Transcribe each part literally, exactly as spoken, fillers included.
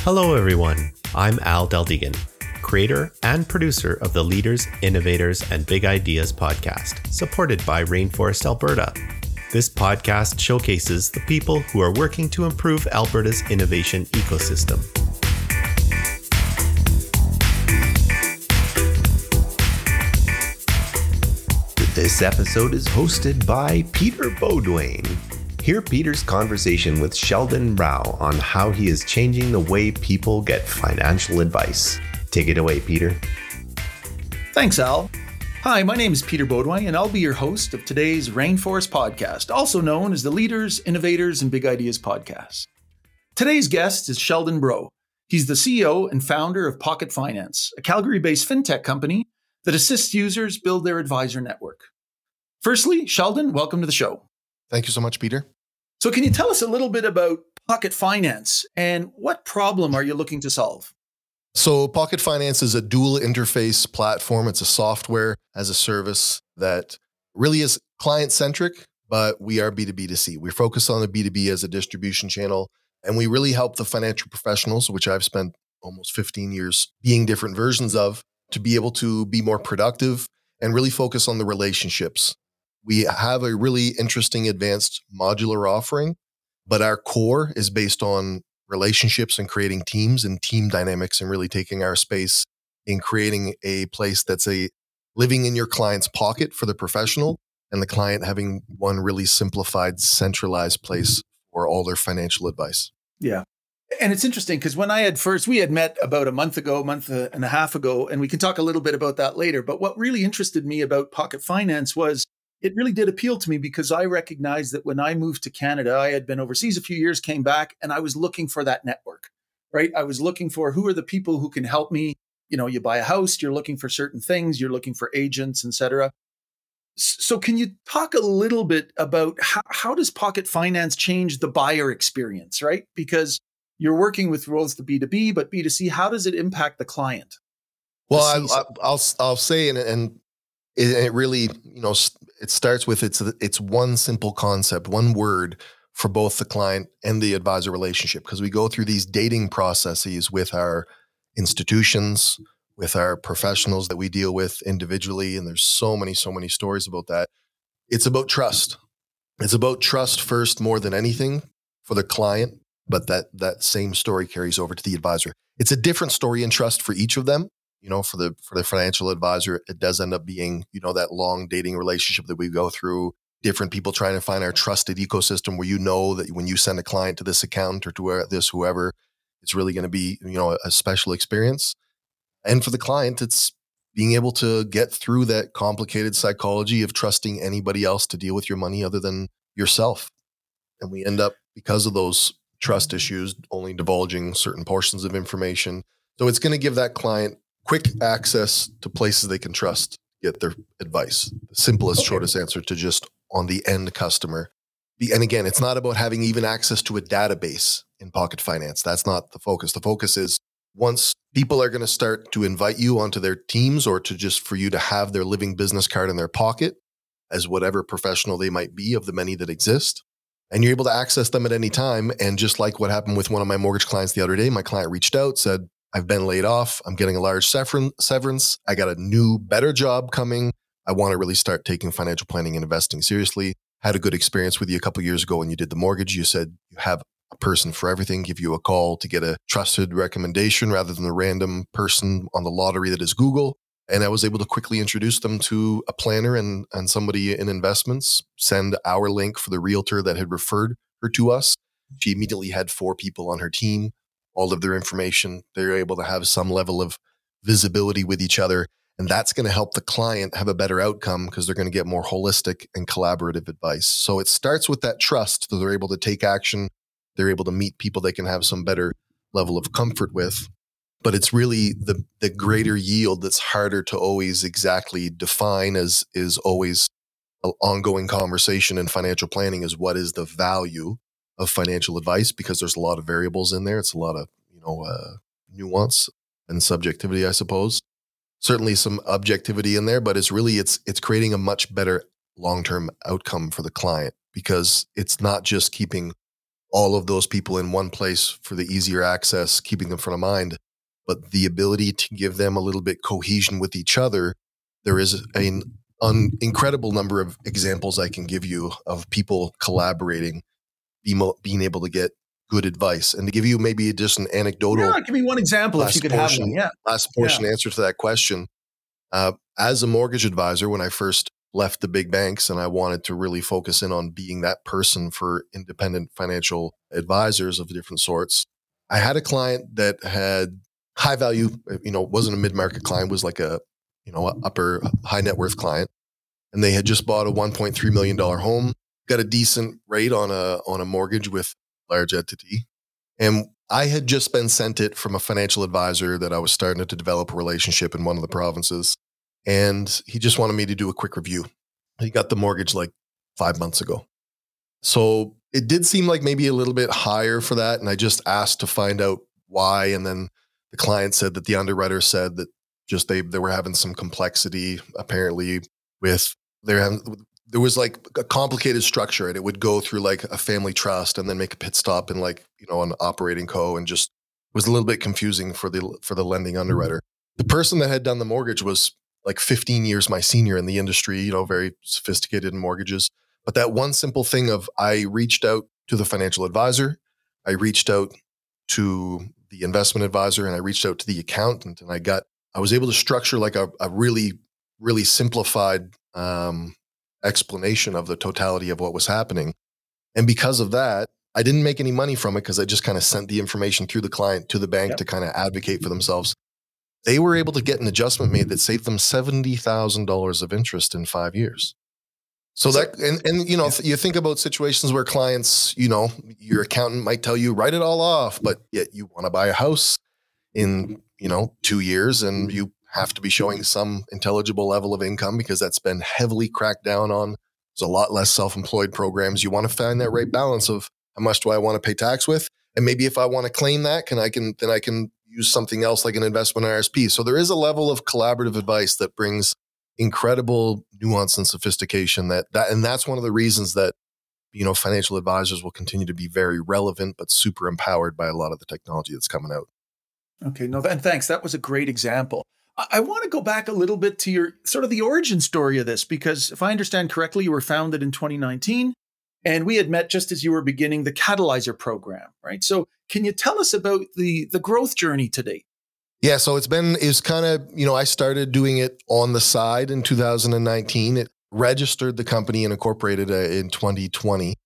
Hello, everyone. I'm Al Deldegan, creator and producer of the Leaders, Innovators, and Big Ideas podcast, supported by Rainforest Alberta. This podcast showcases the people who are working to improve Alberta's innovation ecosystem. This episode is hosted by Peter Beaudoin. Hear Peter's conversation with Sheldon Rao on how he is changing the way people get financial advice. Take it away, Peter. Thanks, Al. Hi, my name is Peter Beaudoin, and I'll be your host of today's Rainforest podcast, also known as the Leaders, Innovators, and Big Ideas podcast. Today's guest is Sheldon Rao. He's the C E O and founder of Pocket Finance, a Calgary-based fintech company that assists users build their advisor network. Firstly, Sheldon, welcome to the show. Thank you so much, Peter. So can you tell us a little bit about Pocket Finance and what problem are you looking to solve? So Pocket Finance is a dual interface platform. It's a software as a service that really is client-centric, but we are B two B to C. We're focused on the B two B as a distribution channel, and we really help the financial professionals, which I've spent almost fifteen years being different versions of, to be able to be more productive and really focus on the relationships. We have a really interesting advanced modular offering, but our core is based on relationships and creating teams and team dynamics and really taking our space in creating a place that's a living in your client's pocket for the professional and the client having one really simplified, centralized place for all their financial advice. Yeah. And it's interesting because when I had first, we had met about a month ago, a month and a half ago, and we can talk a little bit about that later. But what really interested me about Pocket Finance was it really did appeal to me because I recognized that when I moved to Canada, I had been overseas a few years, came back, and I was looking for that network, right? I was looking for who are the people who can help me. You know, you buy a house, you're looking for certain things, you're looking for agents, et cetera. So can you talk a little bit about how, how does Pocket Finance change the buyer experience, right? Because you're working with both the B two B, but B two C, how does it impact the client? Well, I, I, I'll I'll say, and, and it, it really, you know, it starts with it's it's one simple concept, one word for both the client and the advisor relationship, because we go through these dating processes with our institutions, with our professionals that we deal with individually, and there's so many, so many stories about that. It's about trust. It's about trust first more than anything for the client, but that that same story carries over to the advisor. It's a different story and trust for each of them. You know, for the for the financial advisor, it does end up being, you know, that long dating relationship that we go through, different people trying to find our trusted ecosystem where you know that when you send a client to this account or to this whoever, it's really going to be, you know, a special experience. And for the client, it's being able to get through that complicated psychology of trusting anybody else to deal with your money other than yourself. And we end up, because of those trust issues, only divulging certain portions of information. So it's going to give that client quick access to places they can trust, get their advice. The simplest, okay. shortest answer to just on the end customer. And again, it's not about having even access to a database in Pocket Finance. That's not the focus. The focus is once people are going to start to invite you onto their teams or to just for you to have their living business card in their pocket as whatever professional they might be of the many that exist. And you're able to access them at any time. And just like what happened with one of my mortgage clients the other day, my client reached out, said, I've been laid off. I'm getting a large severance. I got a new, better job coming. I want to really start taking financial planning and investing seriously. Had a good experience with you a couple of years ago when you did the mortgage. You said you have a person for everything, give you a call to get a trusted recommendation rather than a random person on the lottery that is Google. And I was able to quickly introduce them to a planner and, and somebody in investments, send our link for the realtor that had referred her to us. She immediately had four people on her team. All of their information, they're able to have some level of visibility with each other. And that's going to help the client have a better outcome because they're going to get more holistic and collaborative advice. So it starts with that trust that they're able to take action. They're able to meet people they can have some better level of comfort with. But it's really the, the greater yield that's harder to always exactly define as is always an ongoing conversation in financial planning is what is the value of financial advice, because there's a lot of variables in there. It's a lot of, you know, uh, nuance and subjectivity, I suppose. Certainly some objectivity in there, but it's really, it's, it's creating a much better long-term outcome for the client because it's not just keeping all of those people in one place for the easier access, keeping them front of mind, but the ability to give them a little bit cohesion with each other. There is an un- incredible number of examples I can give you of people collaborating, be mo- being able to get good advice. And to give you maybe just an anecdotal. Yeah, give me one example if you could portion, have one. Yeah. Last portion yeah. answer to that question. Uh, as a mortgage advisor, when I first left the big banks and I wanted to really focus in on being that person for independent financial advisors of different sorts, I had a client that had high value, you know, wasn't a mid-market client, was like a, you know, upper high net worth client. And they had just bought a one point three million dollars home, got a decent rate on a, on a mortgage with large entity. And I had just been sent it from a financial advisor that I was starting to develop a relationship in one of the provinces. And he just wanted me to do a quick review. He got the mortgage like five months ago. So it did seem like maybe a little bit higher for that. And I just asked to find out why. And then the client said that the underwriter said that just they, they were having some complexity apparently with their, there was like a complicated structure and it would go through like a family trust and then make a pit stop in like, you know, an operating co, and just was a little bit confusing for the, for the lending underwriter. The person that had done the mortgage was like fifteen years my senior in the industry, you know, very sophisticated in mortgages. But that one simple thing of I reached out to the financial advisor, I reached out to the investment advisor, and I reached out to the accountant, and I got, I was able to structure like a, a really, really simplified um, explanation of the totality of what was happening. And because of that, I didn't make any money from it because I just kind of sent the information through the client to the bank yep. to kind of advocate for themselves. They were able to get an adjustment made that saved them seventy thousand dollars of interest in five years. So that, and, and, you know, yeah. you think about situations where clients, you know, your accountant might tell you, write it all off, but yet you want to buy a house in, you know, two years and you have to be showing some intelligible level of income because that's been heavily cracked down on. There's a lot less self-employed programs. You want to find that right balance of how much do I want to pay tax with? And maybe if I want to claim that, can I can, then I can use something else like an investment R S P. So there is a level of collaborative advice that brings incredible nuance and sophistication that, that, and that's one of the reasons that, you know, financial advisors will continue to be very relevant, but super empowered by a lot of the technology that's coming out. Okay. No, and thanks. That was a great example. I, I want to go back a little bit to your sort of the origin story of this, because if I understand correctly, you were founded in twenty nineteen. And we had met just as you were beginning the Catalyzer program, right? So can you tell us about the, the growth journey to date? Yeah, so it's been, it's kind of, you know, I started doing it on the side in two thousand nineteen. It registered the company and incorporated uh, in twenty twenty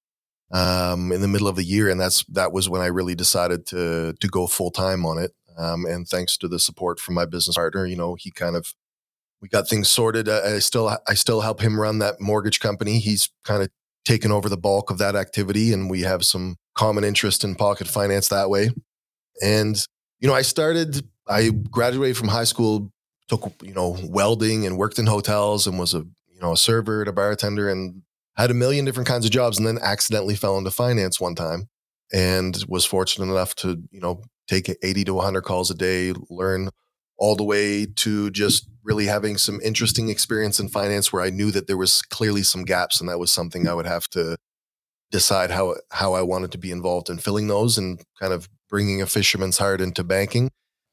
um, in the middle of the year. And that's, that was when I really decided to, to go full time on it. Um, and thanks to the support from my business partner, you know, he kind of, we got things sorted. Uh, I still, I still help him run that mortgage company. He's kind of taken over the bulk of that activity, and we have some common interest in pocket finance that way. And, you know, I started, I graduated from high school, took, you know, welding and worked in hotels and was a, you know, a server and a bartender and had a million different kinds of jobs, and then accidentally fell into finance one time and was fortunate enough to, you know, take eighty to one hundred calls a day, learn all the way to just really having some interesting experience in finance where I knew that there was clearly some gaps, and that was something I would have to decide how, how I wanted to be involved in filling those and kind of bringing a fisherman's heart into banking.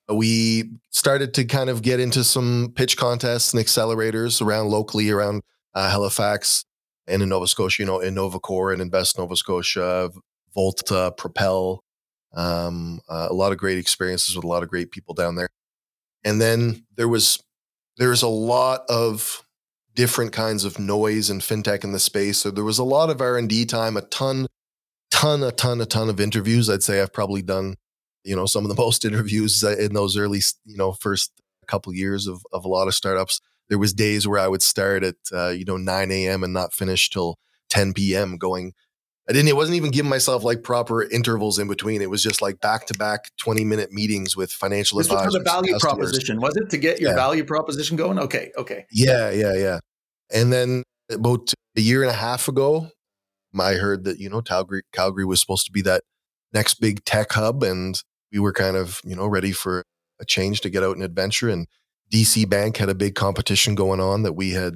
We started to kind of get into some pitch contests and accelerators around locally around uh, Halifax and in Nova Scotia, you know, in Novacor and Invest Nova Scotia, Volta, Propel, um, uh, a lot of great experiences with a lot of great people down there. And then there was, there was a lot of different kinds of noise and fintech in the space. So there was a lot of R and D time, a ton, ton, a ton, a ton of interviews. I'd say I've probably done, you know, some of the most interviews in those early, you know, first couple of years of, of a lot of startups. There was days where I would start at, uh, you know, nine a.m. and not finish till ten p.m. going, I didn't, it wasn't even giving myself like proper intervals in between. It was just like back to back twenty minute meetings with financial this advisors. This was for the value customers. proposition, was it? To get your yeah. value proposition going? Okay. Okay. Yeah. Yeah. Yeah. And then about a year and a half ago, I heard that, you know, Calgary, Calgary was supposed to be that next big tech hub. And we were kind of, you know, ready for a change to get out and adventure. And D C Bank had a big competition going on that we had,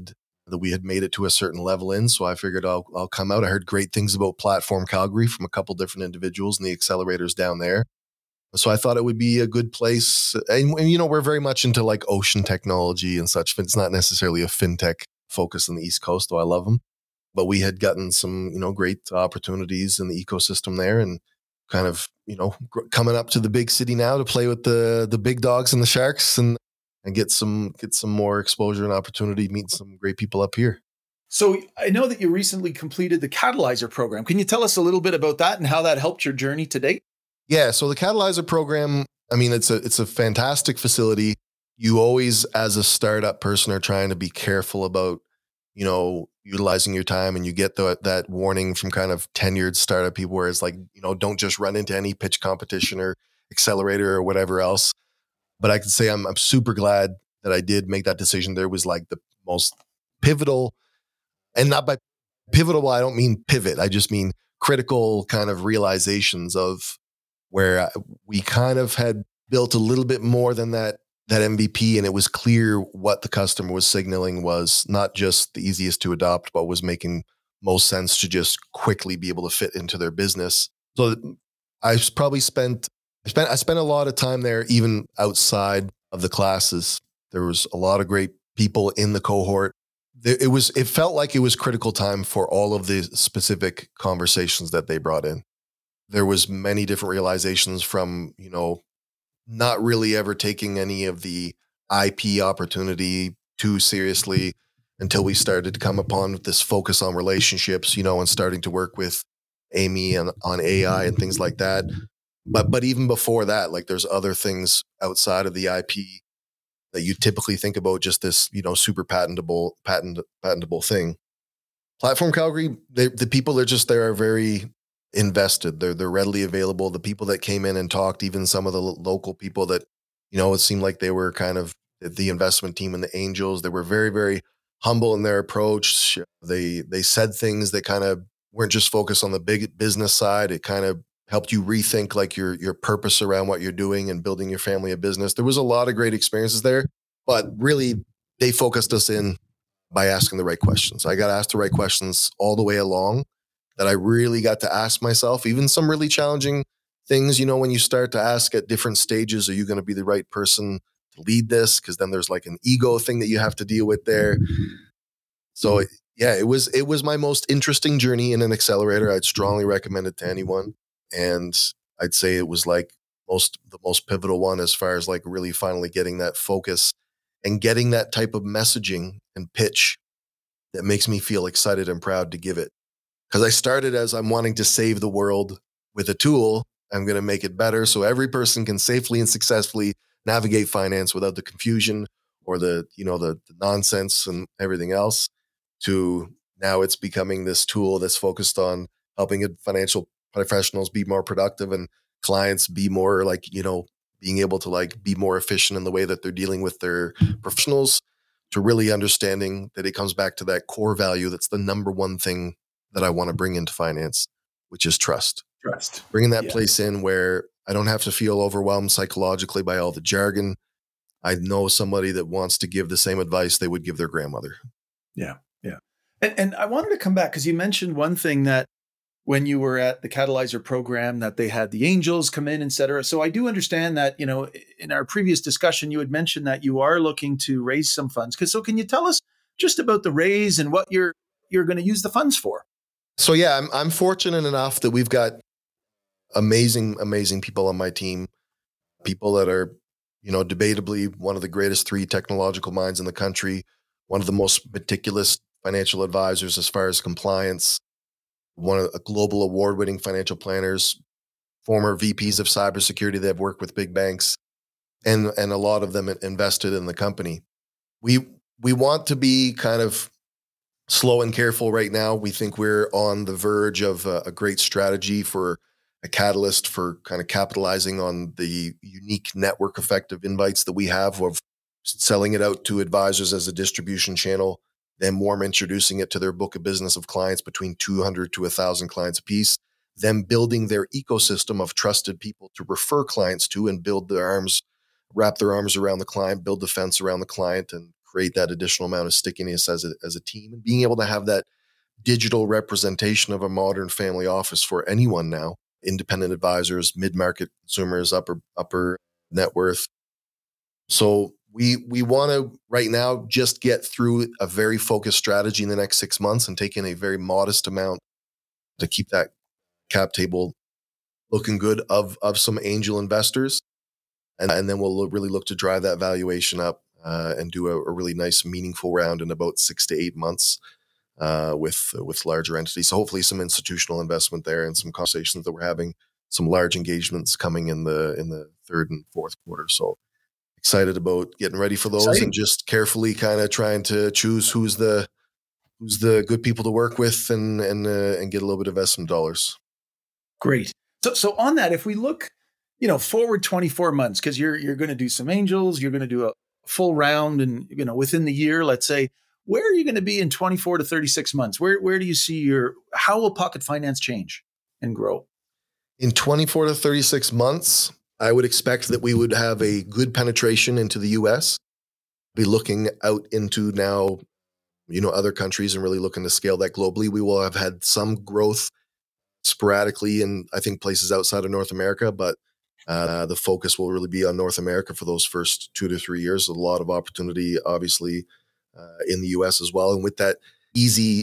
that we had made it to a certain level in. So I figured I'll, I'll come out. I heard great things about Platform Calgary from a couple different individuals and the accelerators down there. So I thought it would be a good place. And, and, you know, we're very much into like ocean technology and such. It's not necessarily a fintech focus on the East Coast, though I love them. But we had gotten some, you know, great opportunities in the ecosystem there, and kind of, you know, coming up to the big city now to play with the the big dogs and the sharks, and and get some get some more exposure and opportunity, meet some great people up here. So I know that you recently completed the Catalyzer program. Can you tell us a little bit about that and how that helped your journey to date? Yeah, so the Catalyzer program, I mean, it's a it's a fantastic facility. You always, as a startup person, are trying to be careful about, you know, utilizing your time, and you get the, that warning from kind of tenured startup people where it's like, you know, don't just run into any pitch competition or accelerator or whatever else. But I can say I'm I'm super glad that I did make that decision. There was like the most pivotal, and not by pivotal, I don't mean pivot. I just mean critical kind of realizations of where we kind of had built a little bit more than that that M V P, and it was clear what the customer was signaling was not just the easiest to adopt, but was making most sense to just quickly be able to fit into their business. So I probably spent I spent I spent a lot of time there, even outside of the classes. There was a lot of great people in the cohort. It was it felt like it was critical time for all of the specific conversations that they brought in. There was many different realizations from, you know, not really ever taking any of the I P opportunity too seriously until we started to come upon this focus on relationships, you know, and starting to work with Amy and on A I and things like that. But but even before that, like there's other things outside of the I P that you typically think about, just this, you know, super patentable, patent, patentable thing. Platform Calgary, they, the people that are just there are very invested. They're they're readily available. The people that came in and talked, even some of the lo- local people that, you know, it seemed like they were kind of the investment team and the angels. They were very, very humble in their approach. They they said things that kind of weren't just focused on the big business side. It kind of helped you rethink like your your purpose around what you're doing and building your family a business. There was a lot of great experiences there, but really they focused us in by asking the right questions. I got asked the right questions all the way along, that I really got to ask myself, even some really challenging things, you know, when you start to ask at different stages, are you going to be the right person to lead this? Because then there's like an ego thing that you have to deal with there. So yeah, it was it was my most interesting journey in an accelerator. I'd strongly recommend it to anyone. And I'd say it was like most the most pivotal one as far as like really finally getting that focus and getting that type of messaging and pitch that makes me feel excited and proud to give it. Because I started as I'm wanting to save the world with a tool. I'm going to make it better so every person can safely and successfully navigate finance without the confusion or the, you know, the, the nonsense and everything else. To now it's becoming this tool that's focused on helping financial professionals be more productive and clients be more like, you know, being able to like be more efficient in the way that they're dealing with their professionals, to really understanding that it comes back to that core value. That's the number one thing that I want to bring into finance, which is trust. Trust. Bringing that Yeah. place in where I don't have to feel overwhelmed psychologically by all the jargon. I know somebody that wants to give the same advice they would give their grandmother. Yeah. Yeah. And, and I wanted to come back because you mentioned one thing, that when you were at the Catalyzer program, that they had the angels come in, et cetera. So I do understand that, you know, in our previous discussion, you had mentioned that you are looking to raise some funds. Because so can you tell us just about the raise and what you're you're going to use the funds for? So yeah, I'm I'm fortunate enough that we've got amazing, amazing people on my team, people that are, you know, debatably one of the greatest three technological minds in the country, one of the most meticulous financial advisors as far as compliance, one of the global award-winning financial planners, former V Ps of cybersecurity that have worked with big banks, and and a lot of them invested in the company. We we want to be kind of slow and careful right now. We think we're on the verge of a, a great strategy for a catalyst for kind of capitalizing on the unique network effect of invites that we have, of selling it out to advisors as a distribution channel, then warm introducing it to their book of business of clients, between two hundred to one thousand clients a piece, them building their ecosystem of trusted people to refer clients to and build their arms, wrap their arms around the client, build the fence around the client, and create that additional amount of stickiness as a, as a team, and being able to have that digital representation of a modern family office for anyone now, independent advisors, mid-market consumers, upper upper net worth. So we we want to right now just get through a very focused strategy in the next six months and take in a very modest amount to keep that cap table looking good of of some angel investors. And, and then we'll look, really look to drive that valuation up uh, and do a, a really nice, meaningful round in about six to eight months uh, with with larger entities. So hopefully some institutional investment there and some conversations that we're having, some large engagements coming in the in the third and fourth quarter. So excited about getting ready for those. Exciting. And just carefully kind of trying to choose who's the who's the good people to work with and and uh, and get a little bit of investment dollars. Great. So so on that, if we look, you know, forward twenty-four months, because you're you're going to do some angels, you're going to do a full round, and you know, within the year, let's say, where are you going to be in twenty-four to thirty-six months? Where where do you see your, how will Pocket Finance change and grow? In twenty-four to thirty-six months, I would expect that we would have a good penetration into the U S, be looking out into now, you know, other countries and really looking to scale that globally. We will have had some growth sporadically in, I think, places outside of North America, but uh, the focus will really be on North America for those first two to three years. A lot of opportunity, obviously, uh, in the U S as well. And with that easy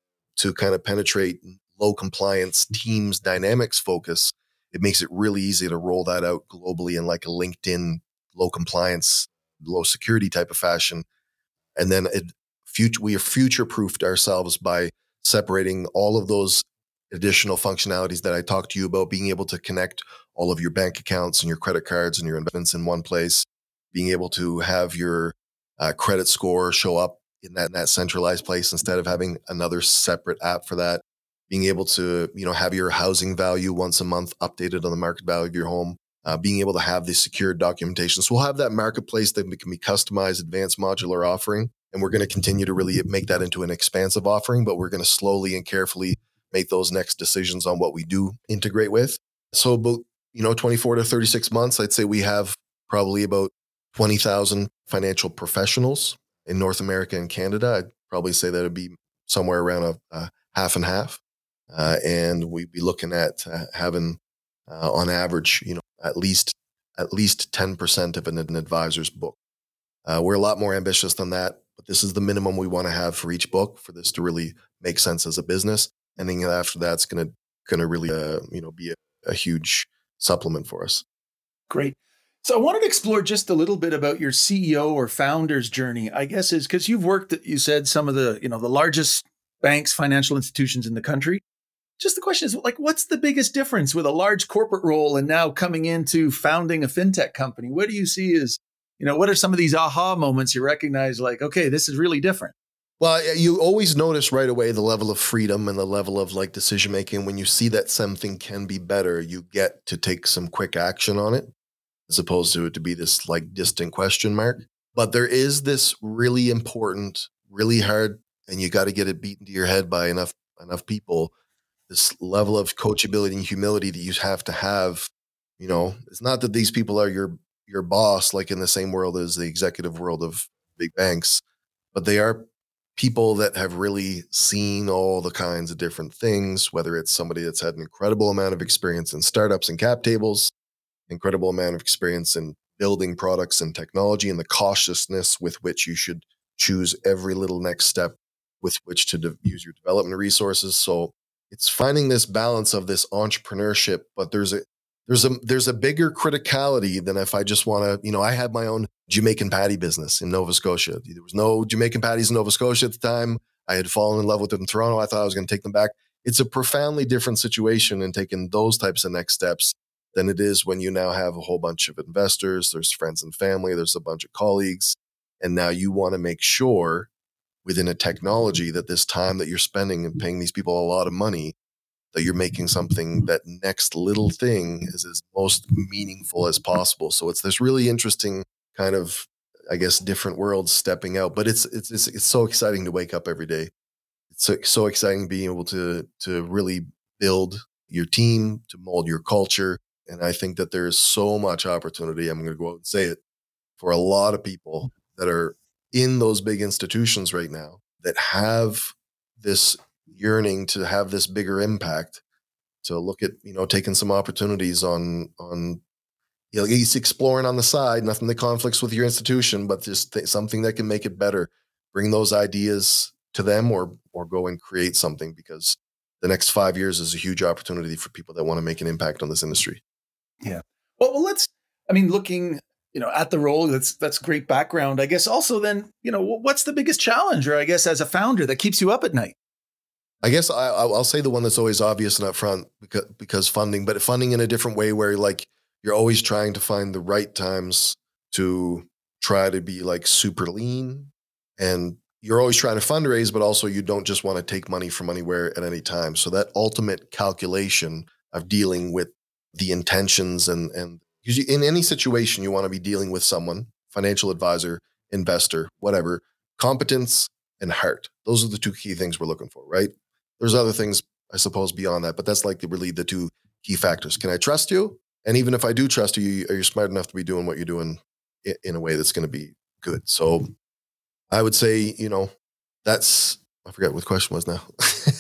to kind of penetrate low compliance teams dynamics focus, it makes it really easy to roll that out globally in like a LinkedIn low compliance, low security type of fashion. And then it, future, we have future-proofed ourselves by separating all of those additional functionalities that I talked to you about, being able to connect all of your bank accounts and your credit cards and your investments in one place, being able to have your uh, credit score show up in that, in that centralized place instead of having another separate app for that, being able to, you know, have your housing value once a month updated on the market value of your home, uh, being able to have the secured documentation. So we'll have that marketplace that can be customized, advanced modular offering. And we're going to continue to really make that into an expansive offering, but we're going to slowly and carefully make those next decisions on what we do integrate with. So about, you know, twenty-four to thirty-six months, I'd say we have probably about twenty thousand financial professionals in North America and Canada. I'd probably say that it'd be somewhere around a, a half and half. Uh, and we'd be looking at uh, having, uh, on average, you know, at least at least ten percent of an, an advisor's book. Uh, we're a lot more ambitious than that, but this is the minimum we want to have for each book for this to really make sense as a business. And then after that's going to going to really, uh, you know, be a, a huge supplement for us. Great. So I wanted to explore just a little bit about your C E O or founder's journey, I guess, is because you've worked at, you said, some of the, you know, the largest banks, financial institutions in the country. Just the question is, like, what's the biggest difference with a large corporate role and now coming into founding a fintech company? What do you see as, you know, what are some of these aha moments you recognize, like, okay, this is really different? Well, you always notice right away the level of freedom and the level of like decision making. When you see that something can be better, you get to take some quick action on it, as opposed to it to be this like distant question mark. But there is this really important, really hard, and you got to get it beaten to your head by enough enough people. This level of coachability and humility that you have to have. You know, it's not that these people are your your boss, like in the same world as the executive world of big banks, but they are people that have really seen all the kinds of different things, whether it's somebody that's had an incredible amount of experience in startups and cap tables, incredible amount of experience in building products and technology, and the cautiousness with which you should choose every little next step with which to de- use your development resources. So it's finding this balance of this entrepreneurship, but there's a There's a there's a bigger criticality than if I just want to, you know, I had my own Jamaican patty business in Nova Scotia. There was no Jamaican patties in Nova Scotia at the time. I had fallen in love with them in Toronto. I thought I was going to take them back. It's a profoundly different situation in taking those types of next steps than it is when you now have a whole bunch of investors, there's friends and family, there's a bunch of colleagues, and now you want to make sure within a technology that this time that you're spending and paying these people a lot of money, that you're making something, that next little thing is as most meaningful as possible. So it's this really interesting kind of, I guess, different worlds stepping out, but it's, it's, it's, it's so exciting to wake up every day. It's so, so exciting being able to, to really build your team, to mold your culture. And I think that there is so much opportunity, I'm going to go out and say it, for a lot of people that are in those big institutions right now that have this yearning to have this bigger impact, to look at, you know, taking some opportunities on, on, you know, he's exploring on the side, nothing that conflicts with your institution, but just th- something that can make it better. Bring those ideas to them, or or go and create something, because the next five years is a huge opportunity for people that want to make an impact on this industry. Yeah. Well, well let's, I mean, looking, you know, at the role, that's that's great background. I guess also then, you know, what's the biggest challenge, or I guess as a founder, that keeps you up at night? I guess I, I'll say the one that's always obvious and upfront, because, because funding, but funding in a different way, where like you're always trying to find the right times to try to be like super lean, and you're always trying to fundraise, but also you don't just want to take money from anywhere at any time. So that ultimate calculation of dealing with the intentions and, and because you, in any situation, you want to be dealing with someone, financial advisor, investor, whatever, competence and heart. Those are the two key things we're looking for, right? There's other things, I suppose, beyond that, but that's like really the two key factors. Can I trust you? And even if I do trust you, are you smart enough to be doing what you're doing in, in a way that's going to be good? So I would say, you know, that's, I forget what the question was now.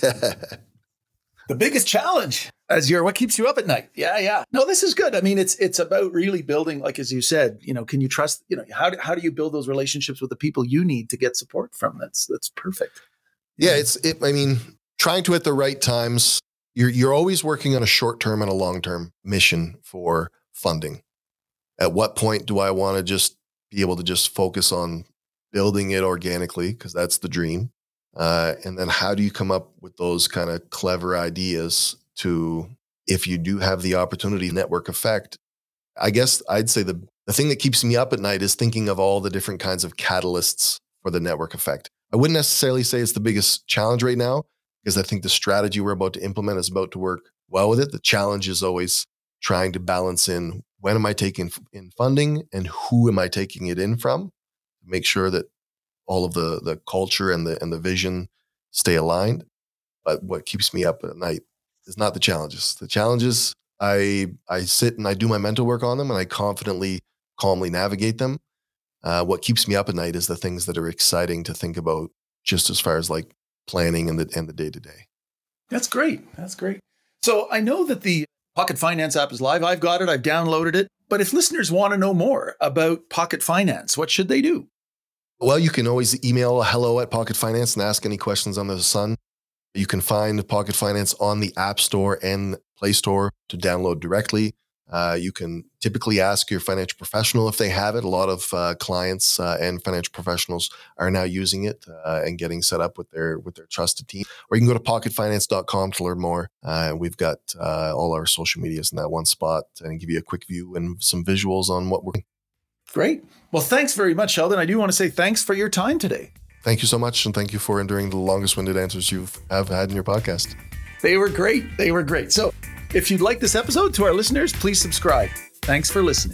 The biggest challenge as you're, what keeps you up at night? Yeah, yeah. No, this is good. I mean, it's it's about really building, like, as you said, you know, can you trust, you know, how do, how do you build those relationships with the people you need to get support from? That's, that's perfect. Yeah, it's, it, I mean, trying to at the right times, you're you're always working on a short-term and a long-term mission for funding. At what point do I want to just be able to just focus on building it organically, because that's the dream. Uh, and then how do you come up with those kind of clever ideas to, if you do have the opportunity, network effect? I guess I'd say the, the thing that keeps me up at night is thinking of all the different kinds of catalysts for the network effect. I wouldn't necessarily say it's the biggest challenge right now, because I think the strategy we're about to implement is about to work well with it. The challenge is always trying to balance in, when am I taking in funding and who am I taking it in from? Make sure that all of the the culture and the and the vision stay aligned. But what keeps me up at night is not the challenges. The challenges, I I sit and I do my mental work on them, and I confidently, calmly navigate them. Uh, what keeps me up at night is the things that are exciting to think about, just as far as like planning and the and the day to day. That's great. That's great. So I know that the Pocket Finance app is live. I've got it. I've downloaded it. But if listeners want to know more about Pocket Finance, what should they do? Well, you can always email hello at Pocket Finance and ask any questions under the sun. You can find Pocket Finance on the App Store and Play Store to download directly. Uh, you can typically ask your financial professional if they have it. A lot of uh, clients uh, and financial professionals are now using it uh, and getting set up with their with their trusted team. Or you can go to pocket finance dot com to learn more. Uh, we've got uh, all our social medias in that one spot, and give you a quick view and some visuals on what we're doing. Great. Well, thanks very much, Sheldon. I do want to say thanks for your time today. Thank you so much, and thank you for enduring the longest-winded answers you've have had in your podcast. They were great. They were great. So if you'd like this episode, to our listeners, please subscribe. Thanks for listening.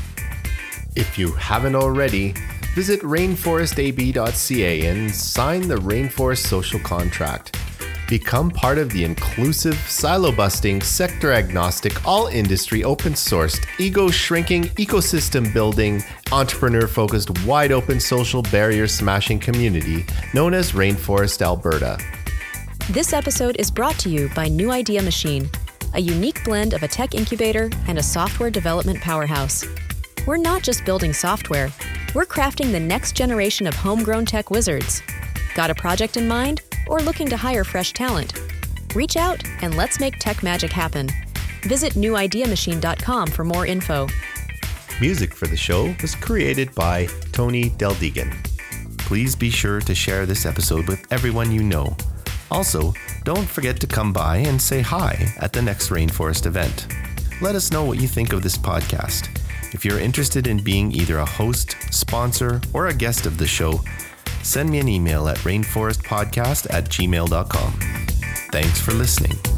If you haven't already, visit rainforest a b dot c a and sign the Rainforest Social Contract. Become part of the inclusive, silo-busting, sector-agnostic, all-industry, open-sourced, ego-shrinking, ecosystem-building, entrepreneur-focused, wide-open social barrier-smashing community known as Rainforest Alberta. This episode is brought to you by New Idea Machine, a unique blend of a tech incubator and a software development powerhouse. We're not just building software, we're crafting the next generation of homegrown tech wizards. Got a project in mind or looking to hire fresh talent? Reach out and let's make tech magic happen. Visit new idea machine dot com for more info. Music for the show was created by Tony Del Deegan. Please be sure to share this episode with everyone you know. Also, don't forget to come by and say hi at the next Rainforest event. Let us know what you think of this podcast. If you're interested in being either a host, sponsor, or a guest of the show, send me an email at rainforest podcast at gmail dot com. Thanks for listening.